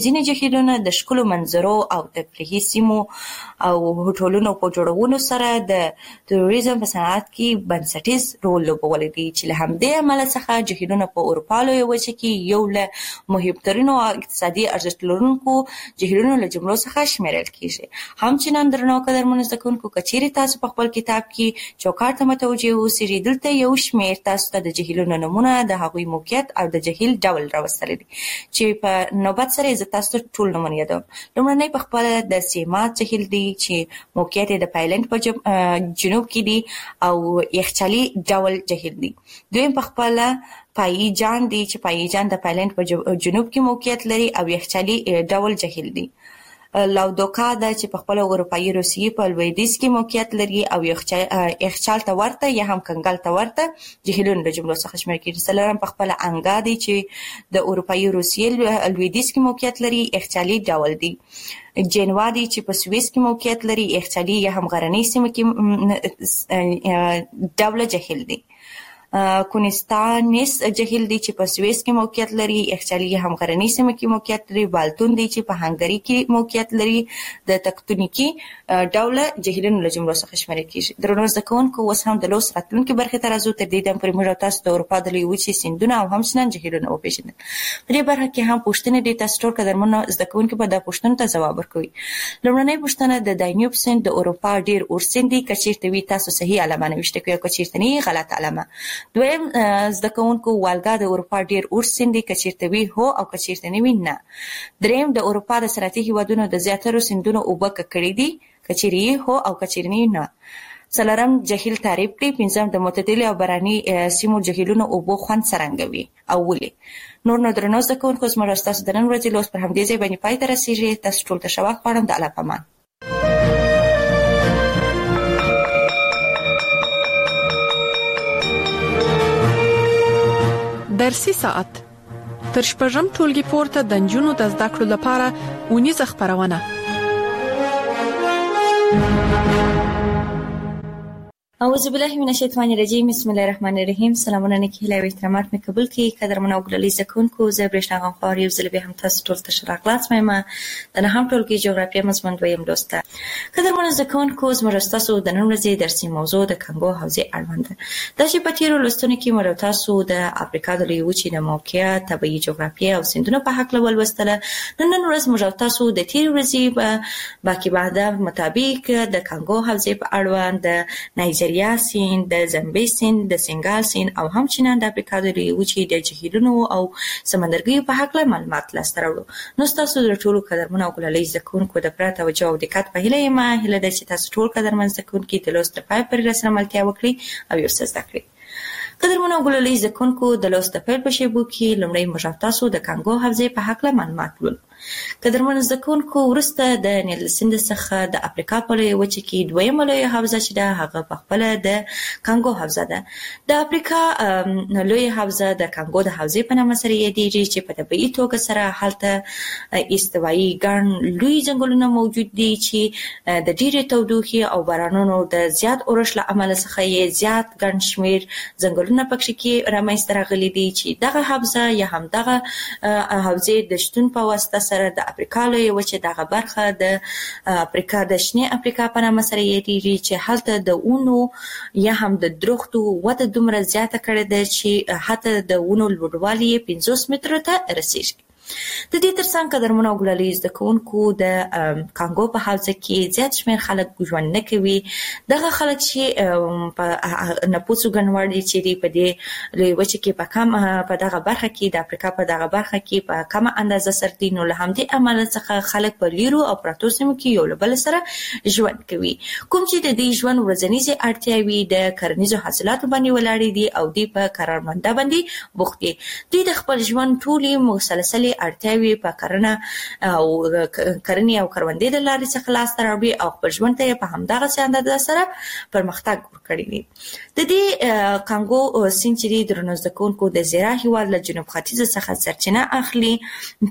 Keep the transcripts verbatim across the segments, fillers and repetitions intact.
ځینې جهیلونه د ښکلو منظرو او تفریحي سیمو او هوټلونو په جوړولو سره د توریزم په صنعت کې بنسټیز رول لوبولی دی، چې له همدې امله څخه جهیلونه په اروپا لویه وچه کې یو له مهمترینو اقتصادي ارزښت لرونکو جهیلونو له جملو څخه شمیرل کیږي. همچنان درنو قدرمنو زده کوونکو، که چیرې تاسو په خپل کتاب کې چوکاټ ته متوجه اوسئ، دلته یو شمېر تاسو ته د جهیلونو نومونه، د هغوی موقعیت او د جهیل ډول راوستلی دی، چې په نوبت سره زه تاسو ته ټول نومونه یادوم. لومړنی په خپله د سیمات جهیل دی چې موقعیت یې د پایلند په جنوب کې دی او یخچالي ډول جهیل دی. دویم په خپله پایی جان دی چې پایی جان د پایلند په جنوب کې موقعیت لري او یخچالي ډول جهیل دی. لاودوکا ده چې په خپله اروپایي روسیې په لویدیځ کې موقعیت لري او یخچال ته ورته یا هم کنګل ته ورته جهیلونو له جملو څخه شمیرل کېږي. څلورم په خپله انګا دی چې د اروپایي روسیې لویدیځ کې موقعیت لري، یخچالي ډول دی. جنوا دی چې په سویس کې موقعیت لري، یخچالي یا هم غرنۍ سیمه کې ډوله جهیل دی. کونستانس جهیل دی چې په سویس کې موقعیت لري، یخچالي یا هم غرنۍ سیمه کې موقعیت لري. بالتون دی چې په هنګري کې موقعیت لري، د تکتونیکي ډوله جهیلونو له جملو څخه شمیرل کېږي. درنو زده کوونکو، اوس هم د لوست راتلونکي برخې ته راځو. تر دې دمه پورې موږ او تاسو د اروپا د لویې وچې سیندونه او همچنان جهیلونه وپېژندل. په دې برخه کې هم پوښتنې دي، تاسو ټول قدرمنو زده کوونکي به دا پوښتنو ته ځواب ورکوي. لومړنۍ پوښتنه، د دانیوب سیند د اروپا ډېر اوږد سیند دی، که چېرته وي تاسو صحیح علامه نوشته کړئ او که چېرته نه وي غلط علامه. دویم زده کوونکو، والګا د اروپا ډېر اوږد سیند دی، که چېرته وي هو او که چېرته نه وي نه. دریم، د اروپا د صنعتي هېوادونو د زیاترو سیندونو اوبه ککړې دي، که چېرې یې هو او که چېرې نه وي نه. څلورم، جهیل تعریف کړئ. پنځم، د معتدلې او باراني سیمو جهیلونو اوبو خوند څرنګه وي او ولې. نور نو درنو زده کوونکو، زموږ ستاسو د نن ورځې لوست پر همدې ځای باندې پای ته رسېږي. تاسو ټول ته ښه وخت غواړم. د الله په امان. درسي ساعت تر شپږم ټولګي پورته د نجونو د زده کړو لپاره ونیزه خبرونه. اعوذ بالله من الشیطان الرجیم. بسم الله الرحمن الرحیم. سلامونه نیکی هیله او احترامات مې قبول کړئ. قدرمنو او ګلالي زده کوونکو، زه برېښنا غمخوار یو ځل بیا هم تاسو ټول ته ښه راغلاست وایم. د نهم ټولګي جغرافیه مضمون دویم لوست ته. قدرمنو زده کوونکو، زموږ ستاسو د نن ورځې درسي موضوع د کانګو حوزې اړوند ده. دا چې په تېرو لوستونو کې موږ تاسو د افریقا د لویې وچې د موقعیت، طبیعي جغرافیه او سیندونو په هکله ولوستله. نن نن ورځ موږ تاسو د تېرې ورځې باقي بعده مطابق د کانګو حوزې په اړوند د نایجیریا سیند، د زمبي سیند، د سنګال سیند او همچنان د افریقا د لویې وچې د جهیلونو او سمندرګیو په هکله معلومات لاسته راوړو. نو ستاسو د ټولو قدرمنو او ګلالۍ زده کوونکو د پوره توجه او دقت په هیله یم. هیله ده چې تاسو ټول قدرمن زده کوونکي د لوست د پای پورې راسره ملتیا وکړئ او یو څه زده کړئ. قدرمنو او ګلالۍ زده کوونکو، د لوست د پیل په شیبو کې لومړی موږ تاسو د کانګو حوزې په هکله معلومات ولولو. قدرمنو زده کوونکو، وروسته د نیل سیند څخه د افریقا په لویه وچه کې دویمه لویه حوزه چې ده هغه پخپله د کانګو حوزه ده. د افریقا لویه حوزه د کانګو د حوزې په نامه سره یادېږي، چې په طبیعي توګه سره هلته استوایي ګڼ لوی ځنګلونه موجود دي چې د ډېرې تودوخې او بارانونو د زیات اورښت له امله څخه یې زیات ګڼ شمېر ځنګلونه پکښې کې رامنځته راغلي دي، چې دغه حوزه یا هم دغه حوزې د شتون په واسطه سره د افریقا لویه وچه دغه برخه د افریقا د شنې افریقا په نامه سره یادېږي، چې هلته د ونو یا هم د درختو وده دومره زیاته کړې ده چې حتی د ونو لوړوالی یې پنځوس مترو ته رسېږي. د دې ترڅنګ قدرمنو او ګلالۍ زده کوونکو، د کانګو په حوزه کې زیات شمېر خلک ژوند نه کوي. دغه خلک چې په نفوسو ګڼوړ دي چې دي په دې لویې وچې کې په کم په دغه برخه کې د افریقا په دغه برخه کې په کمه اندازه سره دي، نو له همدې امله څخه خلک په لیرو او پرتو سیمو کې یو له بل سره ژوند کوي، کوم چې د دې ژوند ورځنیزې اړتیاوې د کرنیزو حاصلاتو باندې ولاړې دي او دوی په کروندګرۍ باندې بوخت دي. دوی د خپل ژوند ټولې مسلسلې اړتیاوې په کرنه او کرنې او کروندې د لارې څخه لاسته راوړي او خپل ژوند ته یې په همدغسې اندازه سره پرمختګ ورکړی دی. د دې کانګو سیند چې دی درنو زده کوونکو د زیرا هېواد له جنوب ختیځ څخه سرچینه اخلي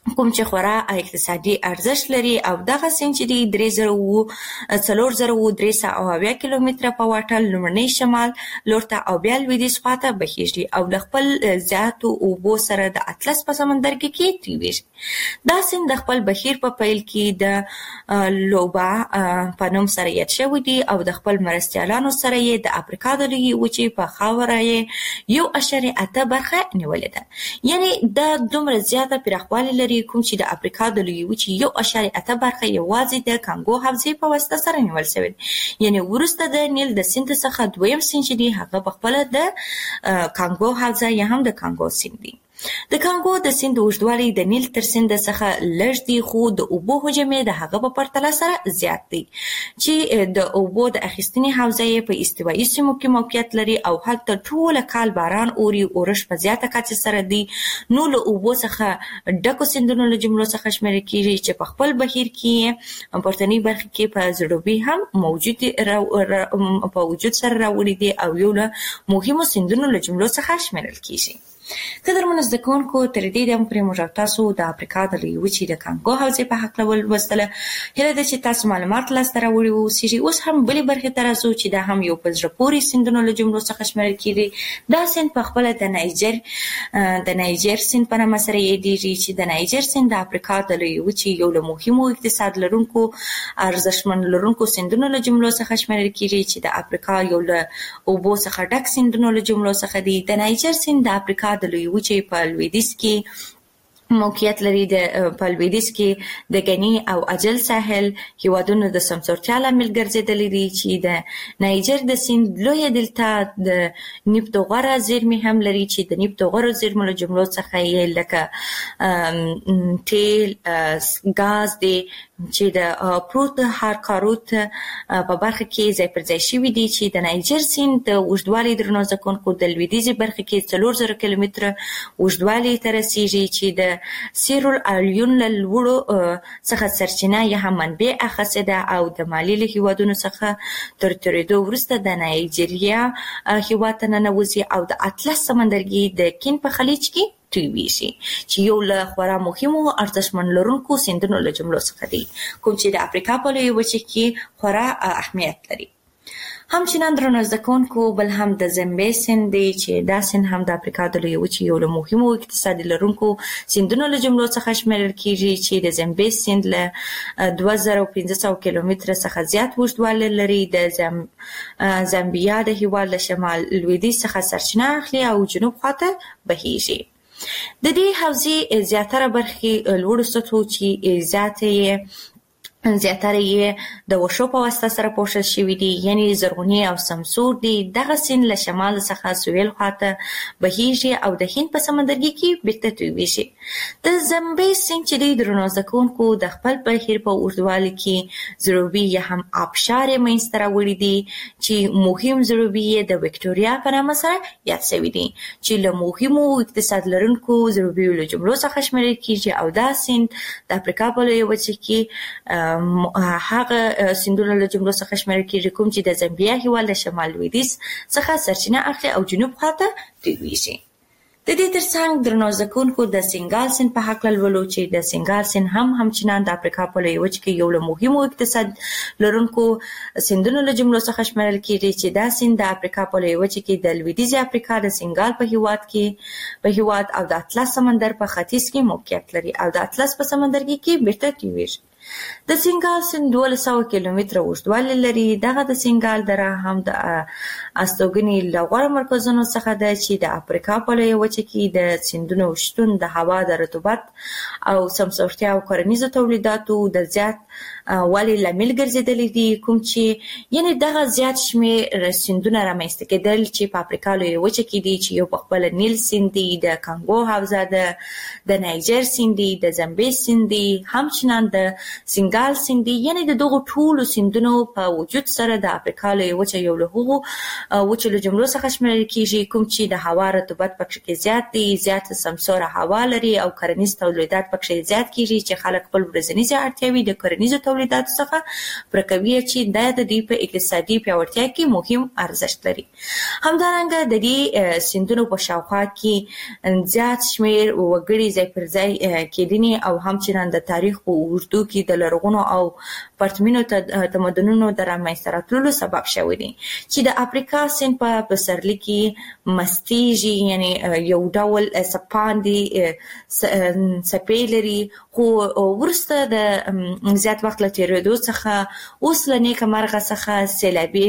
کوم چې خورا اقتصادي ارزښت لري او دغه سیند چې دی درې زره او څلور زره او درې سوه او اویا کیلومتره په واټن لومړني شمال لور ته او بیا لویدیځ خواته بهیږي او د خپل زیاتو اوبو سره د اطلس په سمندر کې کې تیریږي. دا سیند د خپل بهیر په پیل کې د لوبا په نوم سره یاد شوی دی او د خپل مرستیالانو سره یې د افریقا د لویې وچې په خاوره یې یو اعشاریه اته برخه نیولې ده. یعنی دا دومره زیاته پراخوالی لري کوم چې د افریقا د لویې وچې یو اعشاریه اته برخه یوازې د کانګو حوزې په واسطه سره نیول شوې ده. یعنی وروسته د نیل د سیند څخه دویم سیند چې دی هغه په خپله د کانګو حوزه یا هم د کانګو سیند دی. د کانګو د سیند اوږدوالی د نیل تر سیند څخه لږ دی خو د اوبو حجم یې د هغه په پرتله سره زیات دی چې د اوبو د اخیستنې حوزه یې په استوایي سیمو کې موقعیت لري او هلته ټوله کال باران اوري، اورښت په زیاته کچه سره دی. نو له اوبو څخه ډکو سیندونو له جملو څخه شمیرل کیږي چې په خپل بهیر کې پورتنۍ برخه کې په زړوبي هم موجود په وجود سره راوړي دي او یو له مهمو سیندونو له جملو څخه شمیرل کیږي. قدرمنو زده کوونکو تر دې دمه پورې موږ تاسو د افریقا د لویې وچې د کانګو حوزې په هکله ولوستله. هیله ده چې تاسو معلومات لاسته راوړي واوسیږي. اوس هم بلې برخې ته راځو چې دا هم یو په زړه پورې سیندونو له جملو څخه شمیرل کیږي. دا سیند په خپله د نایجر د نایجر سیند په نامه سره یادیږي چې د نایجر سیند د افریقا د لویې وچې یو له مهمو اقتصاد لرونکو ارزښتمن لرونکو سیندونو له جملو څخه شمیرل کیږي چې د افریقا یو له اوبو څخه ډک سیندونو له جملو څخه دی. د نایجر سیند د افریقا د لویې وچې په لویدیځ کې موقعیت لري. د په لویدیځ کې د غني او اجل ساحل هیوادونو د سمسورتیا لامل ګرځېدلی دي چې د نایجر د سیند لویه دلتا د نفت او غوره زیرمې هم لري چې د نفت او غوره زیرمو له جملو څخه یې لکه تیل، ګاز دی چې د پروت هارکاروت په برخه کې ځای پر ځای شوي دي چې د نایجر سیند د اوږدوالي درنو زده کوونکو د لویدیځې برخه کې څلور زره کیلومتره اوږدوالي ته رسیږي چې د سیرول الیون له لوړو څخه سرچینه یا هم منبع اخیستې ده او د مالي له هیوادونو څخه تر تېرېدو وروسته د نایجیریا هیواد ته ننوځي او د اطلس سمندرګي د کین په خلیج کې تویږي چې یو له خورا مهمو ارزښتمن لرونکو سیندونو له جملو څخه دی کوم چې د افریقا په لویې وچې کې خورا اهمیت لري. همچنان درنو زده کوونکو بل هم د زمبې سیند دی چې دا سیند هم د افریقا د لویې وچې یو له مهمو اقتصادي لرونکو سیندونو له جملو څخه شمیرل کیږي چې د زمبې سیند له دوه زره او پنځه سوه کیلومتره څخه زیات اوږدوالی لري. د زم زامبیا د هیواد له شمال لویدیځ څخه سرچینه اخلي او جنوب خواته بهیږي. د دې حوزې زیاتره برخې لوړو سطحو چې زیاته یې زیاتره یې د وښو په واسطه سره پوښل شوي دي یعنی زرغونې او سمسور دي. دغه سیند له شمال څخه سویل خواته بهیږي او د هند په سمندرګي کې بیرته تویږي. د زمبې سیند چې دی درنو زده کوونکو د خپل بهیر په اوږدوالي کې ضروبي یا هم آبشار یې منځته راوړي دي چې مهم ضروبي یې د وکټوریا په نامه سره یاد شوي دي چې له مهمو اقتصاد لرونکو ضروبیو له جملو څخه شمیرل کیږي او دا سیند د افریقا په لویې وچې کې هغه سیندونو له جملو څخه شمیرل کیږي کوم چې د زامبیا هیواد له شمال لویدیځ څخه سرچینه اخلي او جنوب خواته تویږي. د دې ترڅنګ درنو زده کوونکو د سینګال سیند په هکله لولو چې د سینګال سیند هم همچنان د افریقا په لویې وچې کې یو له مهمو اقتصاد لرونکو سیندونو له جملو څخه شمیرل کیږي چې دا سیند د افریقا په لویې وچې کې د لویدیځې افریقا د سینګال په هیواد کې په هیواد او د اطلس سمندر په ختیځ کې موقعیت لري او د اطلس په سمندرګي کې بیرته تویږي. د سینګال سیند دولس سوه کیلومتره اوږدوالی لري. دغه د سینګال دره هم د استوګنې له غوره مرکزونو څخه ده چې د افریقا په لویې وچې کې د سیندونو شتون د هوا د رطوبت او سمسورتیا او کرنیزو تولیداتو د زیات والي لامل ګرځېدلی دي کوم چې یعنی دغه زیات شمېر سیندونه رامنځته کېدل چې په افریقا لویې وچه کې دي چې یو په خپله نیل سیند دی، د کانګو حوزه ده، د نایجر سیند دی، د زمبې سیند دی، همچنان د سینګال سیند دی. یعنی د دغو ټولو سیندونو په وجود سره د افریقا لویې وچه یو له هغو وچو له جملو څخه شمیرل کېږي کوم چې د هوا رطوبت پکې کې زیات دی، زیات سمسوره هوا لري او کرنیز تولیدات پکې زیات کېږي چې خلک خپل ورځنیزې اړتیاوې د کرنیزو تولیداتو څخه پرکوي چې د دې په اقتصادي پیاوړتیا کې مهم ارزښت لري. همدارنګه د دې سیندونو په شاوخوا کې زیات شمیر وګړي ځای پر ځای کېدنی او همچنان د تاریخ په اوږدو کې د لرغونو او پرتمینو تمدنونو د رامنځته راتلو سبب شوی دی چې د افریقا سیند په پسرلي کې مستیږي، یعنی یو ډول سپاندې څپې لري، خو وروسته د زیات وخت له تېرېدو څخه اوس له نیکه مرغه څخه سیلابي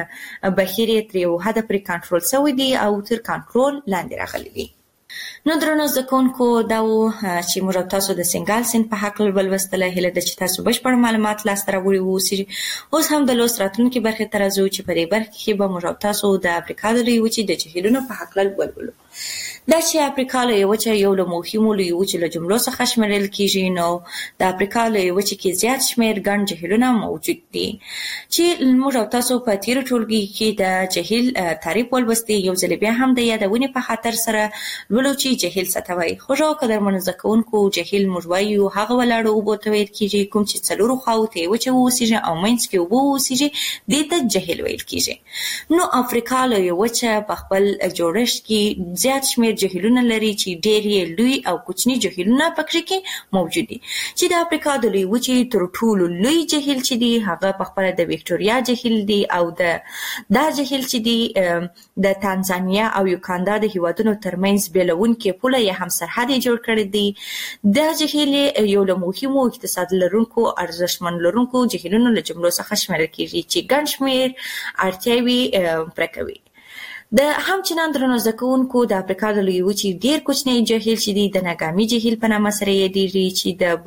بهیر یې تر یو حده پورې کنټرول شوی دی او تر کنټرول لاندې راغلی دی. نو درنو زده کوونکو، دا و چې موږ تاسو د سنګال سیند په حق ولوستله. هیله ده چې تاسو بشپړ معلومات لاسته راوړي اوسئ. اوس هم د لوست راتلونکي برخې ته راځو چې په دې برخه کې به موږ تاسو د افریقا د لویې وچې د جهیلونو په حق ولولو. دا چې افریقا لویه وچه یو له مهمو لویو وچو له جملو څخه شمیرل کیږي، نو د افریقا لویه وچه کې زیات شمیر ګڼ جهیلونه موجود دي چې موږ تاسو په تیرو ټولګي کې د جهیل تعریف ولوستي. یو ځل بیا هم د یادونې په خاطر سره لولو چې جهیل څه ته وایي. خوږو قدرمنو زده کوونکو، جهیل موږ وایو هغه ولاړو اوبو ته ویل کیږي کوم چې څلورو خواوو ته یې وچه واوسیږي او منځ کې اوبه واوسیږي، دې ته جهیل ویل کیږي. نو افریقا لویه وچه په خپل جوړښت کې زیات شمیر جهیلونه لري چې ډېر یې لوی او کوچني جهیلونه پکې کې موجود دي. چې د افریقا د لویې وچې تر ټولو لوی جهیل چې دی هغه په خپله د ویکټوریا جهیل دی او د دا جهیل چې دی د تانزانیا او یوکاندا د هیوادونو ترمنځ بیلونکې پوله یا هم سرحد یې جوړ کړی دی. دا جهیل یو له مهمو اقتصاد لرونکو ارزښتمن لرونکو جهیلونو له جملو څخه شمیرل کیږي چې ګڼ شمیر اړتیاوې پوره کوي. د همچنان درنو زده کوونکو، د افریقا د لویې وچې ډېر کوچنی جهیل چې دی د ناګامي جهیل په نامه سره یادېږي چې د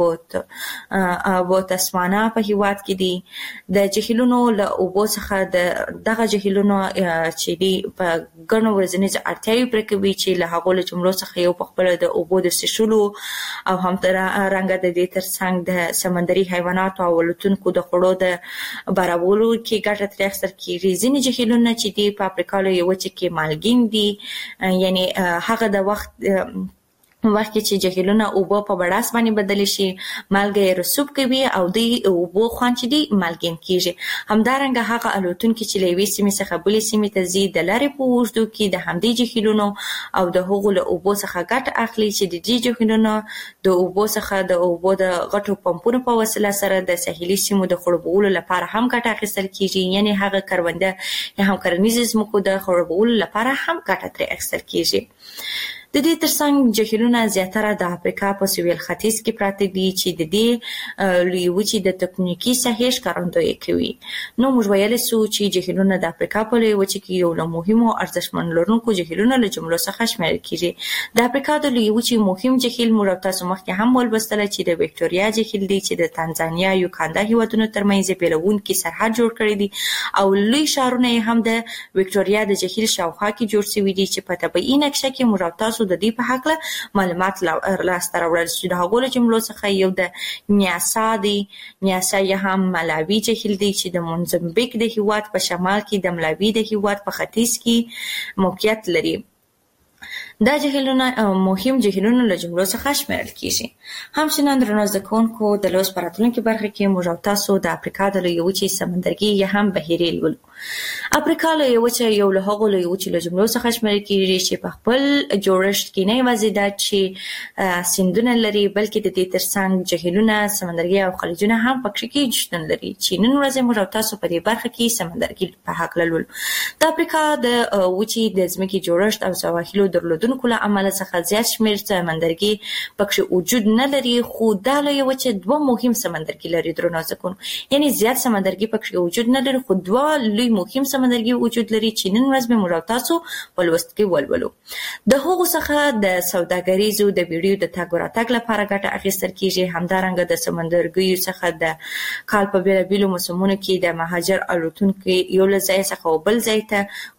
بوت بوتسوانا په هیواد کې دی. د جهیلونو له اوبو څخه د دغه جهیلونو چې دی په ګڼو ورځنیزو اړتیاوې پوره کوي چې له هغو له جملو څخه یو په خپله د اوبو د څښلو او همدارنګه د دې ترڅنګ د سمندري حیواناتو او الوتونکو د خوړو د برابرولو کې ګټه ترې اخیستل کېږي. ځینې جهیلونه چې دی په افریقا لویې وچې کې مالګین دي، یعنی هغه د وخت وخت چې جهیلونه اوبه په بړاس باندې بدلی شي مالګه یې رسوب کوي او د اوبو خوند چې دی مالګین کیږي. همدارنګه هغه الوتونکي چې له یوې سیمې څخه بلې سیمې ته ځي د لارې په اوږدو کې د همدې جهیلونو او د هغو له اوبو څخه ګټه اخلي چې د دې جهیلونو د اوبو څخه د اوبو د غټو پمپونو په وسیله سره د ساحلي سیمو د خړوبولو لپاره هم ګټه اخیستل کیږي، یعنی هغه کرونده یا هم کرنیزې ځمکو د خړوبولو لپاره هم ګټه ترې اخیستل کیږي. د دې ترڅنګ جهیلونه زیاتره د افریقا په سویل ختیځ کې پراته دي چې د دې لویې وچې د تکتونیکي ساحې ښکارندویي کوي. نو موږ ویلی سو چې جهیلونه د افریقا په لویې وچې کې یو له مهمو ارزښتمن لرونکو جهیلونو له جملو څخه شمیرل کیږي. د افریقا د لویې وچې مهم جهیل موږ تاسو مخکې هم ولوستله چې د ویکټوریا جهیل دی چې د تانزانیا یوکاندا هیوادونو ترمنځ یې بیلونکي سرحد جوړ کړی دی او لوی ښارونه یې هم د ویکټوریا د جهیل شاوخوا کې جوړ شوي دي چې په طبیعي نقشه کې موږ تاسو د دې په هکله معلومات لاسته راوړل چې د هغو له جملو څخه یو د نیاسا دی. نیاسا یا هم ملاوي جهیل دی چې د موزمبیک د هیواد په شمال کې د ملاوي د هیواد په ختیځ کې موقعیت لري. دا جهیلونه مهم جهیلونو له جملو څخه شمیرل کیږي. همچنان درنو زده کوونکو، د لوست په راتلونکي برخه کې موږ تاسو د افریقا د لویې وچې سمندرګي یا هم بحیرې لولو. افریقا لویه وچه یو له هغو لویو وچو له جملو څخه شمیرل کیږي چې په خپل جوړښت کې نه یوازې دا چې سیندونه لري بلکې د دې ترڅنګ جهیلونه، سمندرګي او خلیجونه هم پکې کې شتون لري چې نن ورځ موږ تاسو په دې برخه کې سمندرګي په هکله لولو. د افریقا د وچې د ځمکې جوړښت او سواحلو درلودونکو له امله څخه زیات شمیر سمندرګي پکې وجود نه لري، خو دا لویه وچه دوه مهم سمندرګي لري درنو زده کوونکو، یعنی زیات سمندرګي پکې وجود نه لري خو دوه لوی مهم سمندرګي وجود لري چې نن ورځ به موږ تاسو په لوست کې ولولو. د هغو څخه د سوداګریزو د بیړیو د تګ راتګ لپاره ګټه اخیستل کیږي. همدارنګه د سمندرګیو څخه د کال په بیلابیلو موسمونو کې د مهاجر الوتونکو یو له ځای څخه بل ځای ته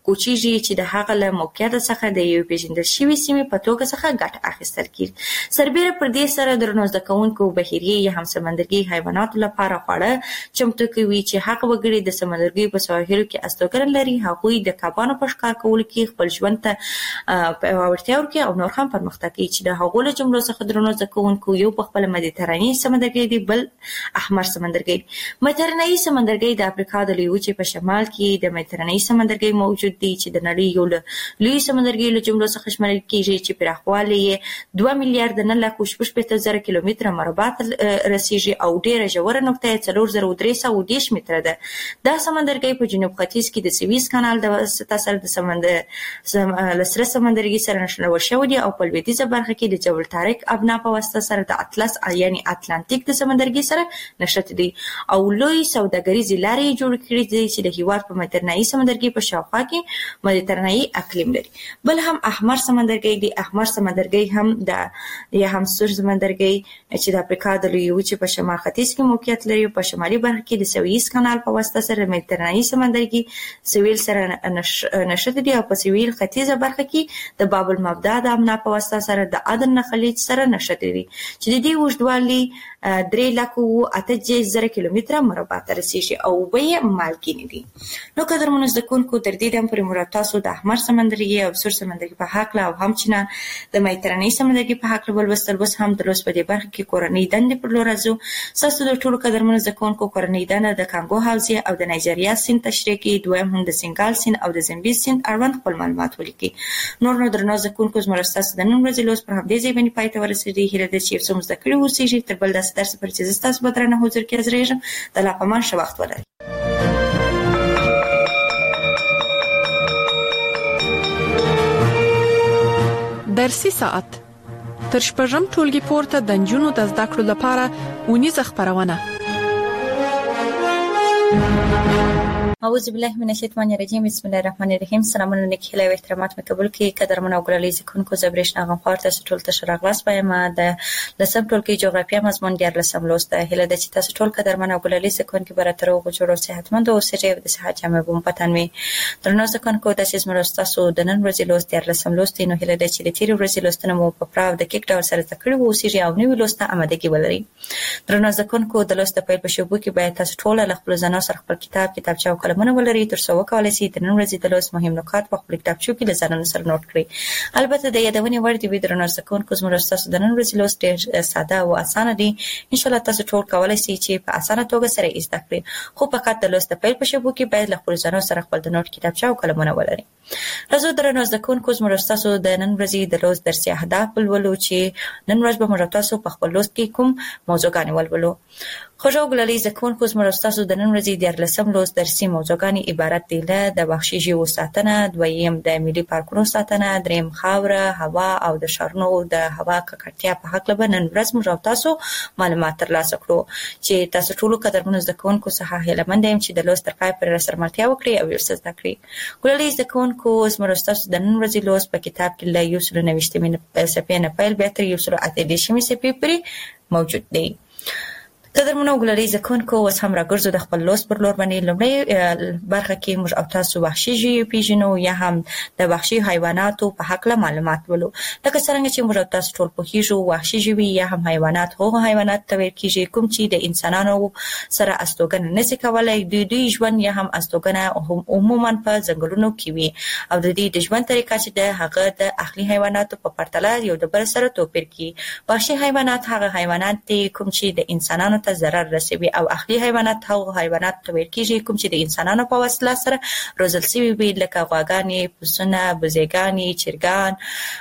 کوچیږي چې د هغه له موقعیت څخه د یو پیژندل شوی سیمې په توګه څخه ګټه اخیستل کیږي. سربېره پر دې سره درنو زده کوونکو بحیري یا هم سمندرګي حیواناتو لپاره خواړه چمتو کوي چې هغه وګړي د سمندرګي په سواحلو کې استوګنه لري هغوی د کبانو په ښکار کولو کې خپل ژوند ته پیاوړتیا ورکوي او نور هم پرمختګ کوي چې د هغو له جملو څخه درنو زده کوونکو یو په خپل مدیترانې سمندرګي دی بل احمر سمندرګي. مدیترانې سمندرګي د افریقا د لوی وچې په شمال کې د مدیترانې سمندرګي موجود دی چې د نړۍ یو له لوی سمندرګي له جملو څخه شمال کیږي چې پراخوالی یې دوه میلیارډ نه لک شپږ پنځه زره کیلومتره مربع رسیږي او ډیره ژوره نقطه یې څلور زره درې سوه دېرش متره ده. دا سمندرګي په جنوب ختیځ کې د سویس کانال د واسطه سره د سمندر له سره سمندرګي سره نښلول شوی دی او په لویدیځه برخه کې د جبل طارق ابنا په واسطه سره د اطلس یعنی اتلانتیک د سمندرګي سره نښلي دي او لوی سوداګریزې لارې جوړ کړي دي چې د هیواد په مدیترانې سمندرګي په شاوخوا کې مدیترانې اقلیم لري. بل هم احمر سمندرګي دی. احمر سمندرګي هم د یا هم سور سمندرګي چې د افریقا د لوی وچې په شمال ختیځ کې موقعیت لري په شمالي برخه کې د سویس کانال په واسطه سره مدیترانې سمندرګي سویل سره نښلي دي او په سویل ختیځه برخه کې د باب المبدا د امنا په واسطه سره د عدن خلیج سره نښلي دي چې د دې اوږدوالي درې لکه اته زره کیلومتره مربع ته رسیږي او اوبه یې مالګینې دي. نو قدرمنو زده کوونکو تر دې دمه پورې مو تاسو د احمر سمندرګي او سور سمندرګي په هکله او هم چې نه د مدیترانې سمندرګي په هکله ولوستل. اوس هم د لوست په دې برخه کې کورنۍ دندې پر لور راځو. ستاسو د ټولو قدرمنو زده کوونکو کورنۍ دنده د کانګو حوزې او د نایجیریا سیند تشریح کوي. دویم هم د سینګال سیند او د زمبیز سیند اړوند خپل معلومات ولیکي. نور نو درنو زده کوونکو زموږ ستاسو د نن ورځې لوست پر همدې ځای باندې پای ته ورسېدی. هیله ده چې یو څه مو زده کړي اوسیږي. تر بل داسې درس پورې چې زه ستاسو په درنه حضور کې حاضرېږم. د الله په امان ښه وخت ولرئ. درسي ساعت تر شپږم ټولګي پورته د نجونو د زده کړو لپاره اونیزه خبرونه. اعوذ بالله من الشیطان الرجیم. بسم الله الرحمن الرحیم. سلامونه نیکی له احترامات مقبول کی قدرمن او ګلالي ذکرونکو زبرش نغم خاطر تاسو ټول ته شراغلاس پایم د لسم ټولګي جغرافیه مضمون ډیر لسم لوست هله د چې تاسو ټول قدرمن او ګلالي ذکرونکو براتر او جوړو صحتمند او سره د صحت جامع بوم پتانوي درنو ذکرونکو د چې زموږ تاسو د نن ورځې لوست ډیر لسم لوست نو هله د چې د تیر ورځې لوستنه مو په پراو د کیک ډول سره تکړه وو سیری او نوې لوسته آمادګي ولري. درنو ذکرونکو د لوست په پیل شوبو کې باید تاسو ټول له خپل ځانو سره خپل کتاب کتابچه او قلمونه ولري تر څو وکولای شي د نن ورځې د لوست مهم نکات په خپل کتابچو کې له ځانونو سره نوٹ کړئ. البته د یادونې وړ دی درنو ذکرونکو زموږ تاسو د نن ورځې لوست ډیر ساده او اسانه دی. ان شاء الله تاسو ټول کولای شئ چې په اسانه توګه سره یې زده کړئ. خو فقط د لوست په پیل شوبو کې باید له خپل ځانو سره خپل د نوٹ کتابچه او قلمونه ولري. راځو درنو ذکرونکو زموږ تاسو د نن ورځې د لوست درسي اهداف ولولو چې نن ورځ به موږ تاسو په خپل لوست کې کوم موضوعګان ولولو. خوږو ګلالي ذکرونکو زموږ تاسو د نن ورځې د لسم لوست درسي موضوعګان عبارت دي له د وحشي ژوو ساتنه، دویم د ملي پارکونو ساتنه، دریم خاوره، هوا او د ښارونو د هوا ککړتیا په هکله به نن ورځ موږ تاسو معلومات ترلاسه کړو چې تاسو ټول قدرمنو زدهکوونکو څخه هیله مند یم چې د لوست تر پای پورې راسره ملتیا وکړئ او یو څه زده کړئ. ګلالي زدهکوونکو زموږ تاسو د نن ورځې لوست په کتاب کې له یو سل نوېشتمې صفحې نه پیل بیا تر یو سل اته دېرشمې صفحې پورې موجود دی. قدرمنو ګلالي زدهکوونکو اوس هم راګرځو د خپل لوست پر لور باندې. لومړی برخه کې موږ او تاسو وحشي ژوي پیژنو یا هم د وحشي حیواناتو په هکله معلومات ولو. لکه څرنګه چې موږ او تاسو ټول پوهیږو وحشي ژوي یا هم حیوانات هغه حیوانات ته ویل کېږي کوم چې د انسانانو سره استوګنه نشي کولای. دوی دوی ژوند یا هم استوګنه عموما په ځنګلونو کې وي او د دې د ژوند طریقه چې د هغه د اهلي حیواناتو په پرتله یو د بل سره توپیر کوي. وحشي حیوانات هغه حیوانات دي کوم چې د انسانانو ته ضرر رسوي او اهلي حیوانات هغه حیوانات ته ویل کېږي کوم چې د انسانانو په وسیله سره روزل شوي وي لکه غواګانې، پسونه، بزېګانې، چرګان،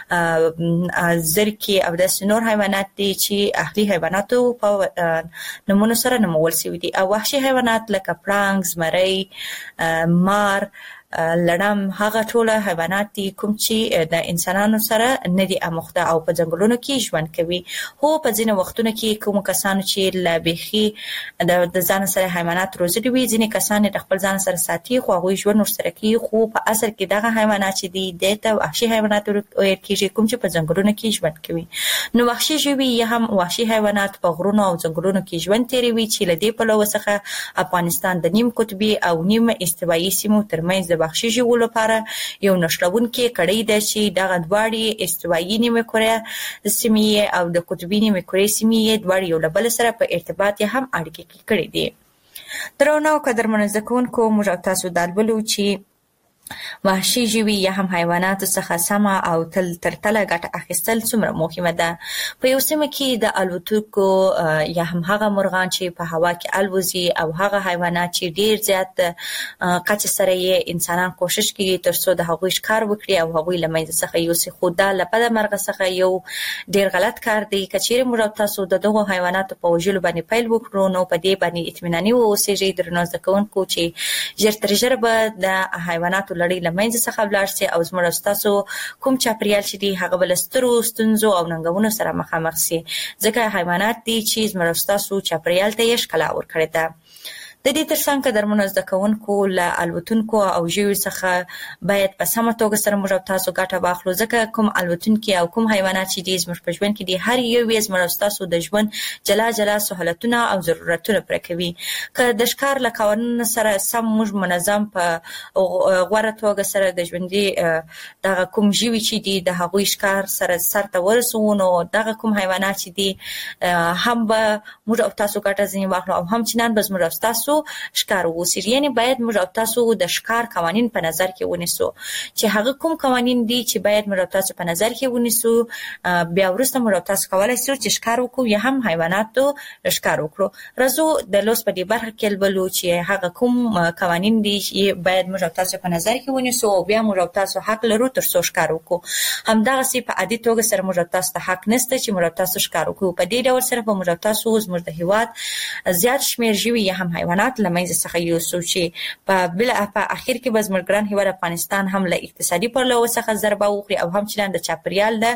زرکې او داسې نور حیوانات دي چې اهلي حیواناتو په نومونو سره نومول شوي دي. او وحشي حیوانات لکه پړانګ، زمری، مار، لړم هغه ټول حیوانات دي کوم چې د انسانانو سره نه دي اموخته او په ځنګلونو کې ژوند کوي. خو په ځینې وختونو کې کوم کسانو چې لا بيخي د ځان سره حیوانات روزلي وي ځینې کسان د خپل ځان سره ساتي خو هغه ژوند ورسره کوي. خو په اصل کې دغه حیوانات چې دي دته وحشي حیوانات ویل کېږي کوم چې په ځنګلونو کې ژوند کوي. نو وحشي ژوي یا هم وحشي حیوانات په غرونو او ځنګلونو کې ژوند تیروي چې له دې پلوه څخه افغانستان د نیم قطبي او نیم استوایي سیمو ترمنځ وحشي ژوو لپاره یو نښلونکي کړۍ ده چې دغه دواړې استوایي نیمه کره سیمې او د قطبي نیمه کره سیمې دواړې یو له بل سره په ارتباط هم اړیکې کې کړې دي. درنو قدرمنو زده کوونکو، موږ او تاسو دا لولو چې وحشي ژوي یا هم حیواناتو څخه سمه او تل تر تله ګټه اخیستل څومره مهمه ده. په یو سیمه کې د الوتونکو یا هم هغه مرغان چې په هوا کې الوزي او هغه حیوانات چې ډیر زیات کچه سره یې انسانان کوشش کوي تر څو د هغوی ښکار وکړي او هغوی له منځه څخه یوسي، خو دا له بده مرغه څخه یو ډیر غلط کار دی. که چیرې موږ او تاسو د دغو حیواناتو په وژلو باندې پیل وکړو نو په دې باندې اطمیناني واوسئ درنو زده کوونکو چې ژر تر ژره به د حیواناتو لړۍ له منځه څخه ولاړ شي او زموږ او ستاسو کوم چاپیریال چې دی هغه به له سترو ستونزو او ننګونو سره مخامخ شي، ځکه حیوانات دي چې زموږ او ستاسو چاپیریال ته یې ښکلا ورکړې ده. د دې ترڅنګ قدرمنو زده کوونکو له الوتونکو او ژویو څخه باید په سمه توګه سره موږ او تاسو ګټه واخلو، ځکه کوم الوتونکي او کوم حیوانات چې دي زموږ په ژوند کې دي هر یو یې زموږ او تاسو د ژوند جلا جلا سهولتونه او ضرورتونه پوره کوي. که د ښکار له قوانینو سره سم موږ منظم په غوره توګه سره د ژوندي دغه کوم ژوي چې دي د هغوی ښکار سره سرته ورسوو نو دغه کوم حیوانات چې دي هم به موږ او تاسو ګټه ځینې واخلو او هم چنان به زموږ او تاسو ښکار ووسي. یعنې باید موږ او تاسو د ښکار قوانین په نظر کې ونیسو چې هغه کوم قوانین دي چې باید موږ او تاسو په نظر کې ونیسو. بیا وروسته موږ او تاسو کولی شو چې ښکار وکړو یا هم حیواناتو ښکار وکړو. راځو د لوست په دې برخه کې ولولو چې هغه کوم قوانین دي چې باید موږ او تاسو په نظر کې ونیسو او بیا موږ او تاسو حق لرو تر څو ښکار وکړو. همدغسې په عادي توګه سره موږ او تاسو ته حق نشته چې موږ او تاسو ښکار وکړو. په دې ډول سره به موږ او تاسو زموږ د هېواد زیات شمېر ژوي یا هم حیوانات له منځه څخه یوسو چې په بل په اخر کې به زموږ ګران هېواد افغانستان هم له اقتصادي پلوه څخه ضربه وخوري او هم چنان د چاپیریال د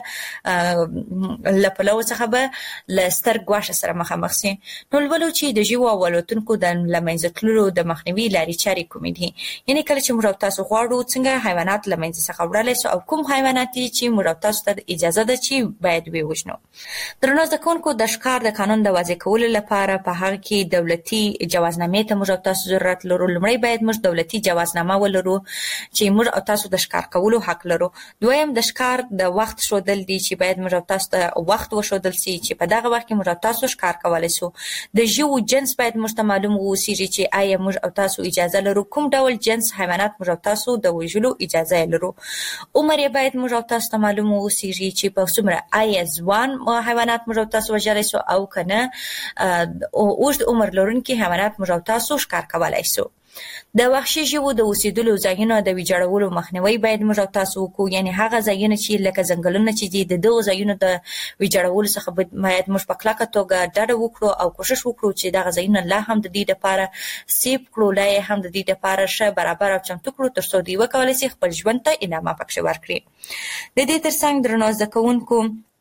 له پلوه څخه به له ستر ګواښ سره مخامخ شي. نو لولو چې د ژوو او الوتونکو د له منځه تللو د مخنیوي لارې چارې کومې دي. یعنې کله چې موږ او تاسو غواړو څنګه حیوانات له منځه څخه وړلی شو او کوم حیوانات دي چې موږ او تاسو ته اجازه ده چې باید ووژنو. درنو زده کوونکو، د ښکار د قانون د واضح کولو لپاره په هغه کې دولتي جوازنامې ته موږ او تاسو ضرورت لرو. لومړی باید موږ دولتي جوازنامه ولرو چې موږ او تاسو د ښکار کولو حق لرو. دویم د ښکار د وخت ښودل دي چې باید موږ او تاسو ته وخت وښودل شي چې په دغه وخت کې موږ او تاسو ښکار کولی شو. د ژوو جنس باید موږ ته معلوم واوسیږي چې آیا موږ او تاسو اجازه لرو کوم ډول جنس حیوانات موږ او تاسو د وژلو اجازه لرو. عمر یې باید موږ او تاسو ته معلوم واوسیږي چې په څومره آیا ځوان حیوانات موږ او تاسو وژلی شو او که نه اوږد عمر لرونکي حیوانات موږ او تاسو ښکار کولی شو. د وحشي ژوو د اوسېدلو ځایونو د ویجاړولو مخنیوی باید موږ او تاسو وکړو. یعنې هغه ځایونه چې لکه ځنګلونه چې دي د دغو ځایونو د ویجاړولو څخه باید موږ په کلکه توګه ډډه وکړو او کوشش وکړو چې دغه ځایونه لا هم د دې دپاره سیف کړو، لا یې هم د دې دپاره ښه برابر او چمتو کړو تر څو دوی وکولی شي خپل ژوند ته ادامه پکښې ورکړي. د دې ترڅنګ درنو زده کوونکو،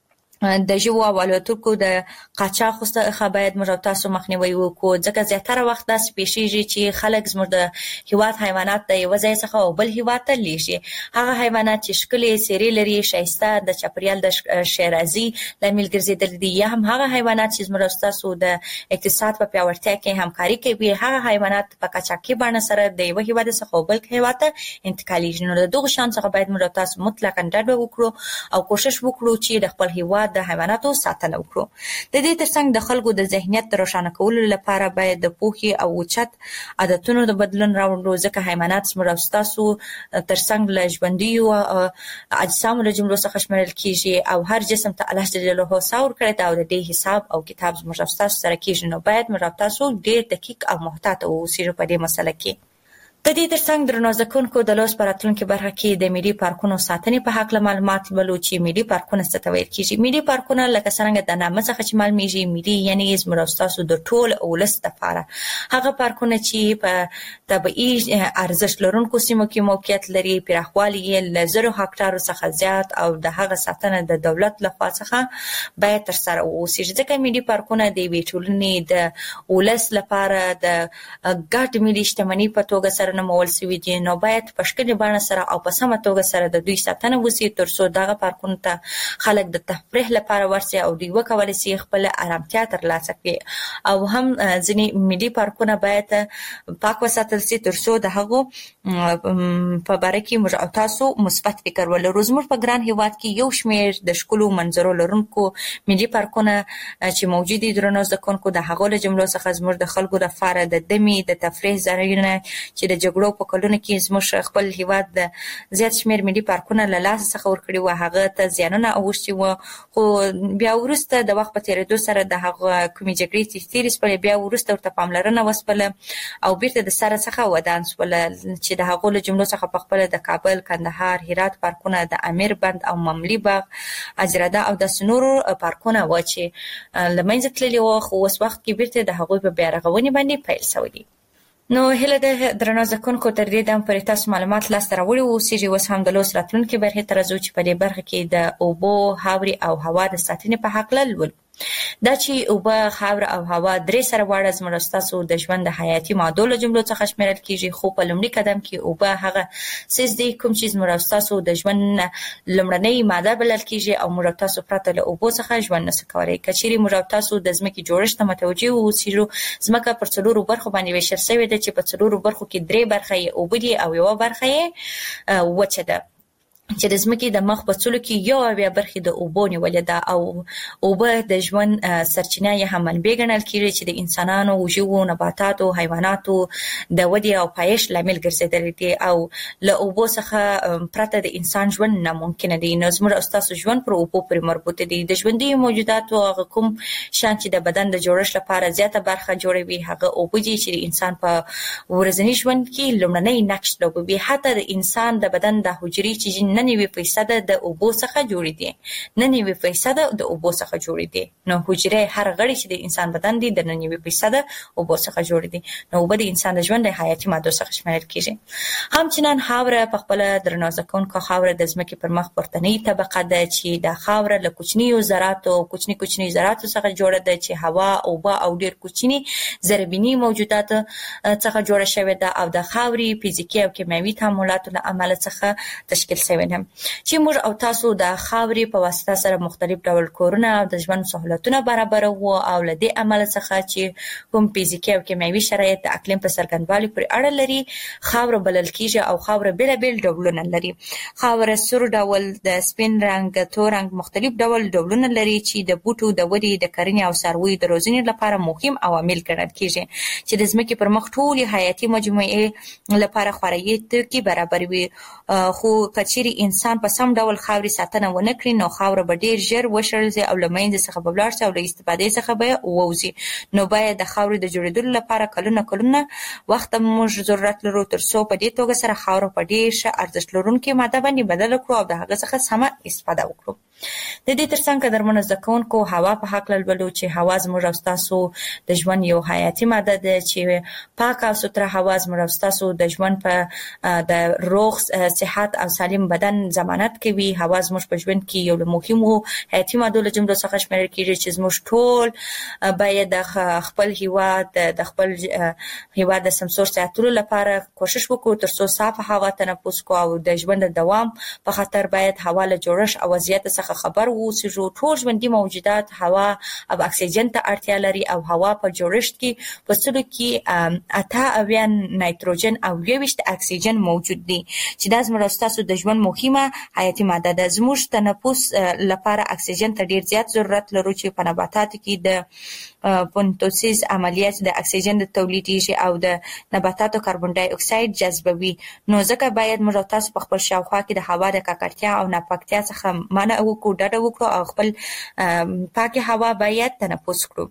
د ژوو او الوتونکو د قاچاق څخه باید موږ او تاسو مخنیوی وکړو، ځکه زیاتره وخت داسې پیښیږي چې خلک زموږ د هېواد حیوانات د یوه ځای څخه او بل هېواد ته لیږي. هغه حیوانات چې ښکلې څېرې لري، ښایسته، د چاپېریال د ښېرازي لامل ګرځېدلي دي، یا هم هغه حیوانات چې زموږ او ستاسو د اقتصاد په پیاوړتیا کې همکاري کوي، هغه حیوانات په قاچاقي بڼه سره د یوه هېواد څخه او بل هېواد ته انتقالېږي. نو د دغو شیانو څخه باید موږ او تاسو مطلقاً ډډه وکړو او کوشش وکړو چې د خپل هېواد د حیواناتو ساتنه وکړو. د دې ترڅنګ د خلکو د ذهنیت روښانه کولو لپاره باید د پوهې او اوچت عادتونو د بدلون راوړو، ځکه حیوانات زموږ او ستاسو ترڅنګ له ژوندیو اجسامو له جملو څخه شمېرل کېږي او هر جسم ته الله جل جلاله ساه ورکړی ده او د دې حساب او کتاب زموږ او ستاسو سره کېږي. نو باید موږ او تاسو ډېر دقیق او محتاط واوسو په دې مسله کې. د دې ترڅنګ درنو زده کوونکو، د لوست په راتلونکې برخه کې د ملي پارکونو ساتنې په هکله معلومات لولو چې ملي پارکونه څه ته ویل کېږي. ملي پارکونه لکه څرنګه د نامه څخه چې معلومیږي، ملي یعنې زموږ او ستاسو د ټول ولس دپاره هغه پارکونه چې په طبیعي ارزښت لرونکو سیمو کې موقعیت لري، پراخوالی یې له زرو هکټارو څخه زیات او د هغه ساتنه د دولت لخوا څخه باید ترسره واوسي، ځکه ملي پارکونه د یوې ټولنې د ولس لپاره د ګډ ملي شتمنۍ په توګه سره نمول شوي دي، نو باید په ښکلې بڼه سره او په سمه توګه سره د دوی ساتنه وشي ترڅو دغه پارکونو ته خلک د تفریح لپاره ورسي او دوی وکولی شي خپل آرامتیا ترلاسه کړي. او هم ځینې ملي پارکونه باید پاک وساتل شي ترڅو د هغو په باره کې موږ او تاسو مثبت فکر ولرو. زموږ په ګران هیواد کې یو شمېر د ښکلو منظرو لرونکو ملي پارکونه چې موجود دي درنو زده کوونکو، د هغو له جملو څخه زموږ د خلکو لپاره د دمې د تفریح ځایونه چې د جګړو په کلونو کې زموږ خپل هیواد د زیات شمېر ملي پارکونه له لاسه څخه ورکړي وو، هغه ته زیانونه اوښتي وو. خو بیا وروسته د وخت په تېرېدو سره د هغه کومې جګړې چې تېرې شولې بیا وروسته ورته پاملرنه وشوله او بیرته د سره څخه ودان شوله چې د هغو له جملو څخه په خپله د کابل، کندهار، هرات پارکونه، د امیر بند او مملي باغ، اجرده او داسې نورو پارکونه وو چې له منځه تللي وو، خو اوس وخت کې بیرته د هغوی په بیا رغونې باندې پیل شوی دی. نو هیله ده درنو زده کوونکو تر دې دم پورې تاسو معلومات لاسته راوړي واوسېږي. اوس هم د لوست راتلونکې برخې ته راځو چې په دې برخه کې د اوبو، خاورې او هوا د ساتنې په هکله لولو. دا چې اوبه، خاوره او هوا درې سره واړه زموږ ستاسو د ژوند د حیاتي مادو له جملو څخه شمیرل کیږي، خو په لومړي قدم کې اوبه هغه څیز دی کوم چې زموږ ستاسو د ژوند لومړنۍ ماده بلل کیږي او موږ تاسو پرته له اوبو څخه ژوند نشو کولای. کچېرې موږ تاسو د ځمکې جوړښت ته متوجه اوسئ، ځمکه پر څلورو برخو باندې ویشل شوې ده چې په څلورو برخو کې درې برخې اوبه دي او یوه برخه یې وچه ده چې د ځمکې د مخ په څلو کې یو اویا برخې د اوبو نیولې ده او اوبه د ژوند سرچینه یې هم منبع ګڼل کېږي چې د انسانانو، ژوو، نباتاتو، حیواناتو د ودې او پایښت لامل ګرځېدلي دي او له اوبو څخه پرته د انسان ژوند ناممکنه دی. نو زموږ او ستاسو ژوند پر اوبو پورې مربوط دی. د ژوندیو موجوداتو هغه کوم شیان چې د بدن د جوړښت لپاره زیاته برخه جوړوي هغه اوبه دي چې د انسان په ورځني ژوند کې لومړنی نقش لوبوي. حتی د انسان د بدن د حجرې چې ننوي فیصده د اوبو څخه جوړې دي، ننوي فیصده د اوبو څخه جوړې دي. نو حجرې هر غړي چې د انسان بدن دي د ننوي فیصده اوبو څخه جوړې دي. نو اوبه د انسان د ژوند د حیاتي مادو څخه شمیرل کیږي. همچنان خاوره په خپل درنو زده کوونکو خاوره د ځمکې پر مخ پورتنۍ طبقه ده چې د خاوره له کوچنیو ذراتو کوچني کوچني ذراتو څخه جوړه ده چې هوا، اوبه او ډېر کوچني ضربیني موجودات څخه جوړه شوې ده او د خاورې فزیکي او کیمیاوي تعاملاتو له امله څخه تشکیل شوې ده چې موږ او تاسو د خاورې په واسطه سره مختلف ډول کورونه او د ژوند سہولتونه برابروو او له دې عمل څخه چې کوم فزیکي او کیمیاوي شرایط د اقلیم په څرګندوالي پورې اړه لري خاوره بلل کیږي او خاوره بېلابېل ډولونه لري. خاوره سور ډول، د سپین رنګ، تور رنګ مختلف ډول ډولونه لري چې د بوټو د ودې، د کرنې او څارویو د روزنې لپاره مهم عوامل ګڼل کیږي چې د ځمکې پر مخ ټولې حیاتي مجموعې لپاره خوراکي توکي برابروي. خو کچېرې انسان په سم ډول خاورې ساتنه ونه کړي نو خاوره به ډېر ژر وشړل شي او له منځه څخه به ولاړ شي او له استفادې څخه به ووځي. نو باید د خاورې د جوړېدلو لپاره کلونه کلونه وخت موږ ضرورت لرو ترڅو په دې توګه سره خاوره په ډېر ښه ارزښت لرونکې ماده باندې بدله کړو او د هغه څخه سمه استفاده وکړو. د دې ترڅنګ قدرمنو زده کوونکو هوا په هکله لولو چې هوا زموږ او ستاسو د ژوند یو حیاتي ماده ده چې پاکه او سوتره هوا زموږ او ستاسو د ژوند په د روغ صحت او سالم بدن ضمانت کوي. هوا زموږ په ژوند کې یو له مهمو حیاتي مادو له جملو څخه شمیرل کېږي چې زموږ ټول باید د خپل هیواد د خپل هیواد د سمسور ساتلو لپاره کوشش وکړو ترڅو صافه هوا تنفس کړو او د ژوند د دوام په خاطر باید هوا له جوړښت او وضعیت څخه خبر ووسو. ټول ژوندي موجودات هوا او اکسیجن ته اړتیا لري او هوا په جوړښت کې په سلو کې اته اویا نایتروجن او یوویشت اکسیجن موجود دي چې دا زموږ ستاسو د ژوند مهمه حیاتي ماده ده. زموږ تنفس لپاره اکسیجن ته ډیر زیات ضرورت لرو چې په نباتاتو کې د فوتوسنتز عملیات د اکسیجن د تولیدېږي او د نباتاتو کاربن ډای اکساید جذبوي. نو ځکه باید موږ تاسو په خپل شاوخوا کې د هوا د ککړتیا او ناپاکتیا څخه منع وکړو، ډډه وکړو او خپل پاکه هوا باید تنفس کړو.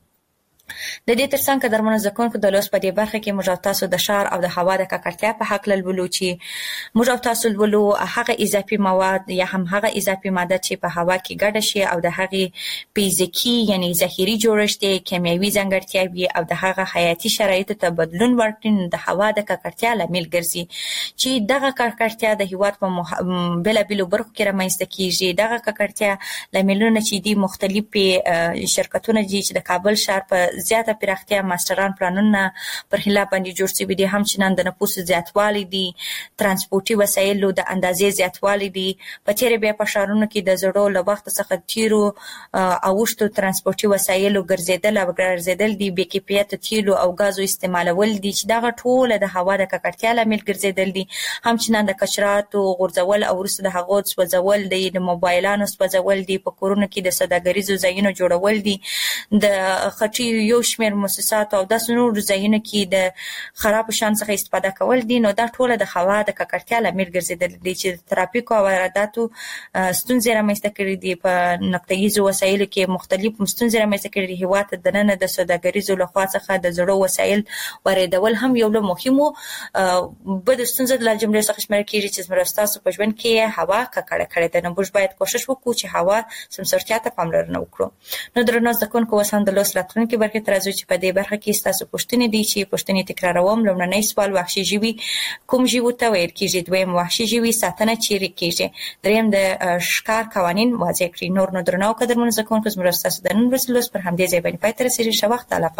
د دې ترڅنګ قدرمنو زده کوونکو د لوست په دې برخه کې موږ تاسو د ښار او د هوا د ککړتیا په هکله لولو چې موږ تاسو لولو هغه اضافي مواد یا هم هغه اضافي ماده چې په هوا کې ګډه شي او د هغې فزیکي یعنی ظاهري جوړښت، کیمیاوي ځانګړتیاوې او د هغه حیاتي شرایطو ته بدلون ورکړي د هوا د ککړتیا لامل ګرځي چې دغه ککړتیا د هیواد په مح... بېلابېلو برخو کې رامنځته کېږي. دغه ککړتیا لاملونه چې دي مختلفې شرکتونه دي چې د کابل ښار په زیاته پراختیا ماستران پلانونه پر خلاف باندې جوړ شوي دي، هم چې نن د نفوس زیاتوالی دي، ترانسپورتي وسایلو د اندازې زیاتوالی دي. په تیرې بیا په ښارونو کې د زړو له وخت څخه تیرو اوښتو ترانسپورتي وسایلو ګرځېدل او ګرځېدل دي، بې کیفیته تیلو او غازو استعمالول دي چې دغه ټوله د هوا د ککړتیا لامل ګرځېدل دي. هم چې نن د کچراتو غورځول او وروسته د هغو سوځول دي، د موبایلانو سوځول دي، په کورونو کې د سوداګریزو ځایونو جوړول دي، د خټیو یو شمېر مؤسساتو او داسې نورو ځایونو کې د خرابو شیانو څخه استفاده کول دي. نو دا ټوله د هوا د ککړتیا لامل ګرځېدلي دي چې د ترافیکو او وارداتو ستونزې رامنځته کړي دي. په نقطه ییزو وسایلو کې مختلف ستونزې رامنځته کړي دي. هېواد ته دننه د سوداګریزو لخوا څخه د زړو وسایل واردول هم یو له مهمو بدو ستونزو له جملې څخه شمېرل کېږي چې زموږ ستاسو په ژوند کې هوا ککړه کړې ده. نو موږ باید کوشش وکړو چې هوا سمسورتیا ته پاملرنه وکړو. نو درنو زده کوونکو، اوس هم د لوست راتلونکي برخې ته راځو چې په دې برخه کې ستاسو پوښتنې دي چې پوښتنې تکراروم. لومړنی سوال: وحشي ژوي کوم ژویو ته ویل کېږي؟ دویم: وحشي ژوي ساتنه چیرې کېږي؟ دریم: د ښکار قوانین واضح کړئ. نور نو درنو قدرمنو زده کوونکو، زموږ ستاسو د نن ورځې لوست پر همدې ځای باندې پای ته رسېږي. ښه وخت. الله